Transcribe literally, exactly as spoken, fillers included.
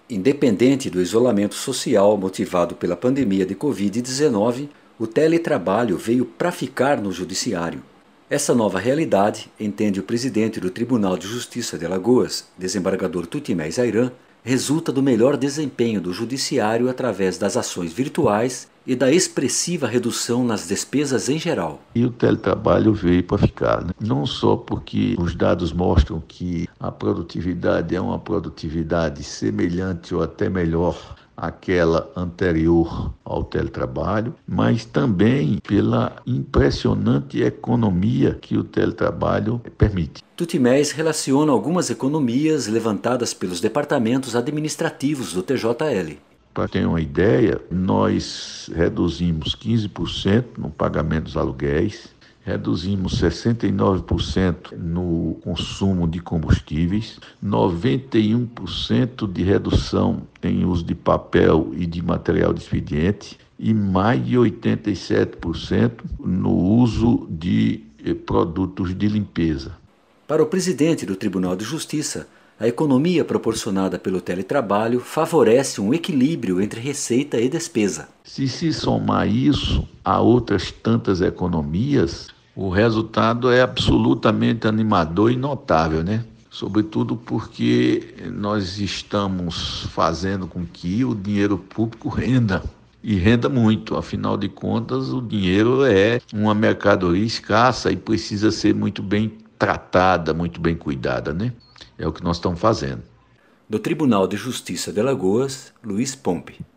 Independente do isolamento social motivado pela pandemia de covid dezenove, o teletrabalho veio para ficar no judiciário. Essa nova realidade, entende o presidente do Tribunal de Justiça de Alagoas, desembargador Tutimés Ayran, resulta do melhor desempenho do judiciário através das ações virtuais e da expressiva redução nas despesas em geral. E o teletrabalho veio para ficar, né? Não só porque os dados mostram que a produtividade é uma produtividade semelhante ou até melhor àquela anterior ao teletrabalho, mas também pela impressionante economia que o teletrabalho permite. Tutimés relaciona algumas economias levantadas pelos departamentos administrativos do T J L. Para ter uma ideia, nós reduzimos quinze por cento no pagamento dos aluguéis, reduzimos sessenta e nove por cento no consumo de combustíveis, noventa e um por cento de redução em uso de papel e de material de expediente e mais de oitenta e sete por cento no uso de produtos de limpeza. Para o presidente do Tribunal de Justiça, a economia proporcionada pelo teletrabalho favorece um equilíbrio entre receita e despesa. Se se somar isso a outras tantas economias, o resultado é absolutamente animador e notável, né? Sobretudo porque nós estamos fazendo com que o dinheiro público renda. E renda muito, afinal de contas, o dinheiro é uma mercadoria escassa e precisa ser muito bem tratada, muito bem cuidada, né? É o que nós estamos fazendo. Do Tribunal de Justiça de Alagoas, Luiz Pompe.